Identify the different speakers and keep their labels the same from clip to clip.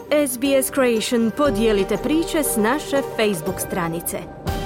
Speaker 1: SBS Creation, podijelite priče s naše Facebook stranice.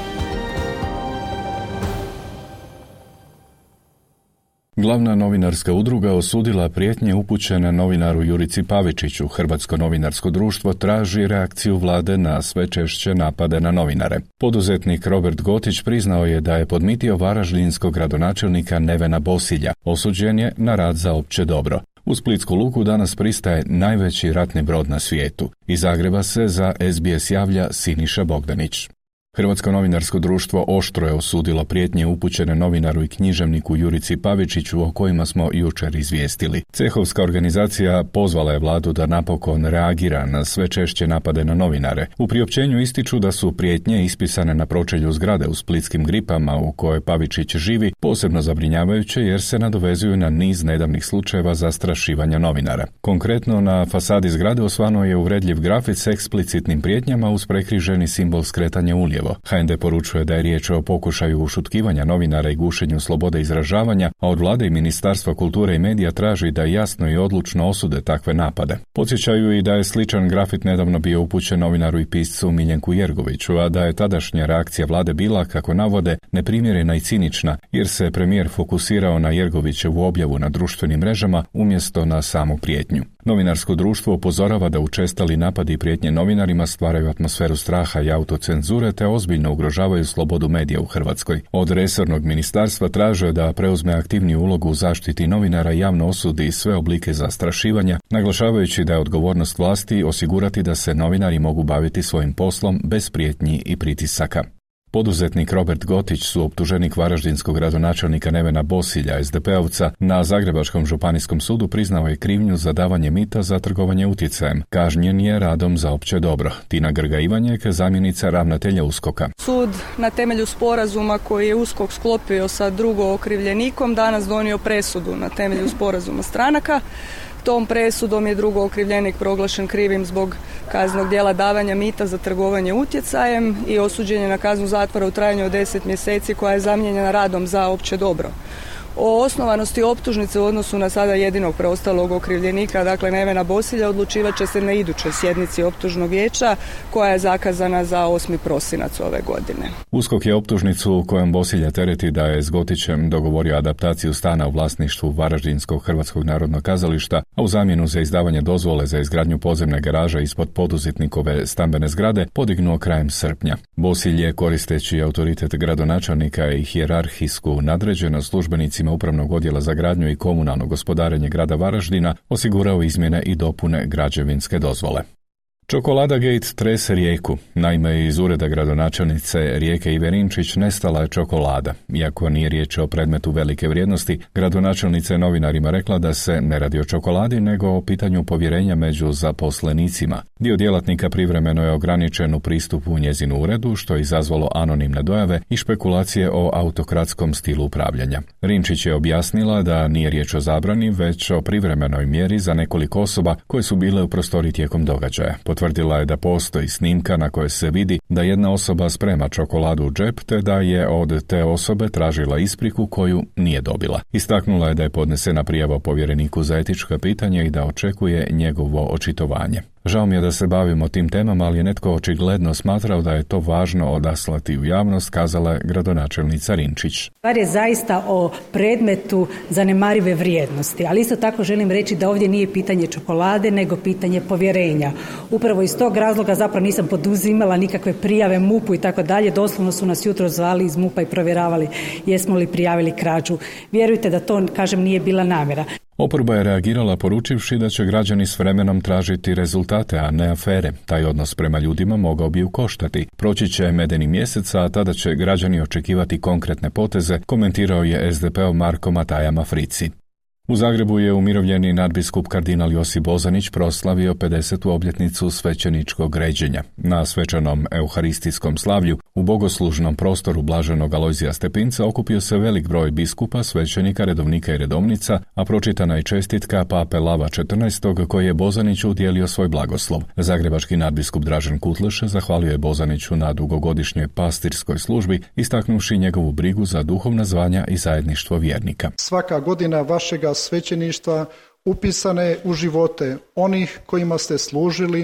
Speaker 2: Glavna novinarska udruga osudila prijetnje upućene novinaru Jurici Pavičiću. Hrvatsko novinarsko društvo traži reakciju vlade na sve češće napade na novinare. Poduzetnik Robert Gotić priznao je da je podmitio varaždinskog gradonačelnika Nevena Bosilja. Osuđen je na rad za opće dobro. U Splitsku luku danas pristaje najveći ratni brod na svijetu. Iz Zagreba se za SBS javlja Siniša Bogdanić. Hrvatsko novinarsko društvo oštro je osudilo prijetnje upućene novinaru i književniku Jurici Pavičiću, o kojima smo jučer izvijestili. Cehovska organizacija pozvala je vladu da napokon reagira na sve češće napade na novinare. U priopćenju ističu da su prijetnje ispisane na pročelju zgrade u Splitskim Gripama u kojoj Pavičić živi posebno zabrinjavajuće jer se nadovezuju na niz nedavnih slučajeva zastrašivanja novinara. Konkretno, na fasadi zgrade osvano je uvredljiv grafit s eksplicitnim prijetnjama uz prekriženi simbol skretanja uljevo. HND poručuje da je riječ o pokušaju ušutkivanja novinara i gušenju slobode izražavanja, a od vlade i Ministarstva kulture i medija traži da jasno i odlučno osude takve napade. Podsjećaju i da je sličan grafit nedavno bio upućen novinaru i piscu Miljenku Jergoviću, a da je tadašnja reakcija vlade bila, kako navode, neprimjerena i cinična, jer se premijer fokusirao na Jergovićevu objavu na društvenim mrežama umjesto na samu prijetnju. Novinarsko društvo upozorava da učestali napadi i prijetnje novinarima stvaraju atmosferu straha i autocenzure te ozbiljno ugrožavaju slobodu medija u Hrvatskoj. Od resornog ministarstva traže da preuzme aktivniju ulogu u zaštiti novinara i javno osudi sve oblike zastrašivanja, naglašavajući da je odgovornost vlasti osigurati da se novinari mogu baviti svojim poslom bez prijetnji i pritisaka. Poduzetnik Robert Gotić, suoptuženik varaždinskog gradonačelnika Nevena Bosilja, SDP-ovca, na Zagrebačkom županijskom sudu priznao je krivnju za davanje mita za trgovanje utjecajem. Kažnjen je radom za opće dobro. Tina Grga-Ivanjek, zamjenica ravnatelja USKOK-a.
Speaker 3: Sud na temelju sporazuma koji je USKOK sklopio sa drugom okrivljenikom danas donio presudu na temelju sporazuma stranaka. Tom presudom je drugo okrivljenik proglašen krivim zbog kaznenog djela davanja mita za trgovanje utjecajem i osuđen je na kaznu zatvora u trajanju od 10 mjeseci koja je zamijenjena radom za opće dobro. O osnovanosti optužnice u odnosu na sada jedinog preostalog okrivljenika, dakle Nevena Bosilja, odlučivat će se na idućoj sjednici optužnog vijeća koja je zakazana za 8. prosinac ove godine.
Speaker 2: USKOK je optužnicu u kojom Bosilja tereti da je s Gotićem dogovorio adaptaciju stana u vlasništvu Varaždinskog Hrvatskog narodnog kazališta, a u zamjenu za izdavanje dozvole za izgradnju podzemne garaže ispod poduzetnikove stambene zgrade podignuo krajem srpnja. Bosilj je, koristeći autoritet gradonačelnika i hijerarhijsku nadređenost službenicima Upravnog odjela za gradnju i komunalno gospodarenje grada Varaždina, osigurao izmjene i dopune građevinske dozvole. Čokolada Gate trese Rijeku. Naime, iz ureda gradonačelnice Rijeke Ive Rinčić nestala je čokolada. Iako nije riječ o predmetu velike vrijednosti, gradonačelnica je novinarima rekla da se ne radi o čokoladi, nego o pitanju povjerenja među zaposlenicima. Dio djelatnika privremeno je ograničen u pristupu u njezinu uredu, što je izazvalo anonimne dojave i špekulacije o autokratskom stilu upravljanja. Rinčić je objasnila da nije riječ o zabrani, već o privremenoj mjeri za nekoliko osoba koje su bile u prostoriji tijekom događaja. Potvrdila je da postoji snimka na kojoj se vidi da jedna osoba sprema čokoladu u džep te da je od te osobe tražila ispriku koju nije dobila. Istaknula je da je podnesena prijava povjereniku za etička pitanja i da očekuje njegovo očitovanje. Žao mi je da se bavimo tim temama, ali je netko očigledno smatrao da je to važno odaslati u javnost, kazala je gradonačelnica Rinčić.
Speaker 4: Stvar je zaista o predmetu zanemarive vrijednosti, ali isto tako želim reći da ovdje nije pitanje čokolade, nego pitanje povjerenja. Upravo iz tog razloga zapravo nisam poduzimala nikakve prijave MUP-u i tako dalje. Doslovno su nas jutro zvali iz MUP-a i provjeravali jesmo li prijavili krađu. Vjerujte da to, kažem, nije bila namjera.
Speaker 2: Oporba je reagirala poručivši da će građani s vremenom tražiti rezultate, a ne afere. Taj odnos prema ljudima mogao bi ukoštati. Proći će medeni mjesec, a tada će građani očekivati konkretne poteze, komentirao je SDP-ov Marko Mataja Mafrici. U Zagrebu je umirovljeni nadbiskup kardinal Josip Bozanić proslavio 50. obljetnicu svećeničkog ređenja. Na svečanom euharistijskom slavlju u bogoslužnom prostoru blaženog Alojzija Stepinca okupio se velik broj biskupa, svećenika, redovnika i redovnica, a pročitana je čestitka pape Lava XIV koji je Bozaniću udjelio svoj blagoslov. Zagrebački nadbiskup Dražen Kutleš zahvalio je Bozaniću na dugogodišnjoj pastirskoj službi, istaknuvši njegovu brigu za duhovna zvanja i zajedništvo vjernika.
Speaker 5: Svaka godina vašega svećeništva upisane u živote onih kojima ste služili,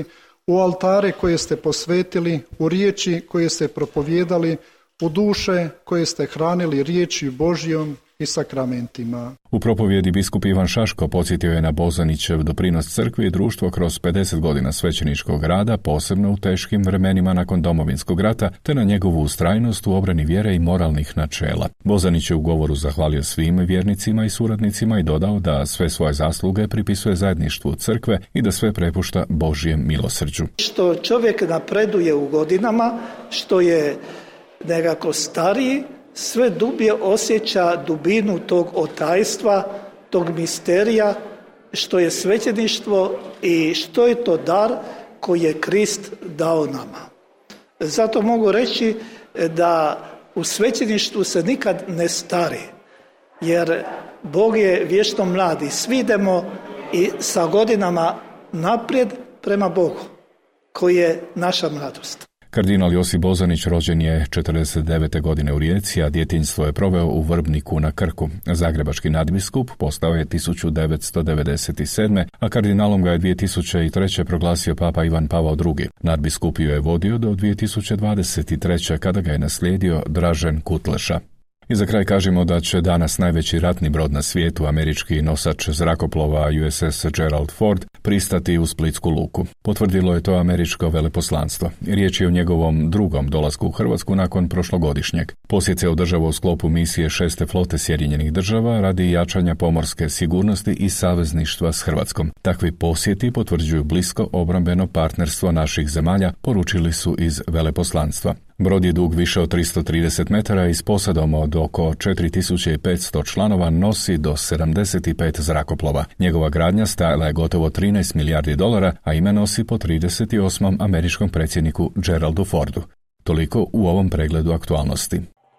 Speaker 5: u altare koje ste posvetili, u riječi koje ste propovijedali, u duše koje ste hranili riječju Božjom i sakramentima.
Speaker 2: U propovjedi biskup Ivan Šaško podsjetio je na Bozanićev doprinos crkvi i društvo kroz 50 godina svećeničkog rada, posebno u teškim vremenima nakon Domovinskog rata, te na njegovu ustrajnost u obrani vjere i moralnih načela. Bozanić je u govoru zahvalio svim vjernicima i suradnicima i dodao da sve svoje zasluge pripisuje zajedništvu crkve i da sve prepušta Božjem milosrđu.
Speaker 6: Što čovjek napreduje u godinama, što je nekako stariji, sve dublje osjeća dubinu tog otajstva, tog misterija, što je svećeništvo i što je to dar koji je Krist dao nama. Zato mogu reći da u svećeništvu se nikad ne stari, jer Bog je vječno mlad i svi idemo i sa godinama naprijed prema Bogu, koji je naša mladost.
Speaker 2: Kardinal Josip Bozanić rođen je 49. godine u Rijeci, a djetinjstvo je proveo u Vrbniku na Krku. Zagrebački nadbiskup postao je 1997. a kardinalom ga je 2003. proglasio papa Ivan Pavao II. Nadbiskupiju je vodio do 2023. kada ga je naslijedio Dražen Kutleša. I za kraj kažemo da će danas najveći ratni brod na svijetu, američki nosač zrakoplova USS Gerald Ford, pristati u Splitsku luku. Potvrdilo je to američko veleposlanstvo. Riječ je o njegovom drugom dolasku u Hrvatsku nakon prošlogodišnjeg. Posjet se održava u sklopu misije 6. flote Sjedinjenih država radi jačanja pomorske sigurnosti i savezništva s Hrvatskom. Takvi posjeti potvrđuju blisko obrambeno partnerstvo naših zemalja, poručili su iz veleposlanstva. Brod je dug više od 330 metara i s posadom od oko 4500 članova nosi do 75 zrakoplova. Njegova gradnja stajala je gotovo 13 milijardi dolara, a ime nosi po 38. američkom predsjedniku Geraldu Fordu. Toliko u ovom pregledu aktualnosti.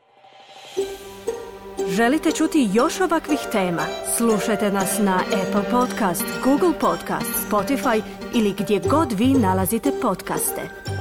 Speaker 1: Želite čuti još ovakvih tema? Slušajte nas na Apple Podcast, Google Podcast, Spotify ili gdje god vi nalazite podcaste.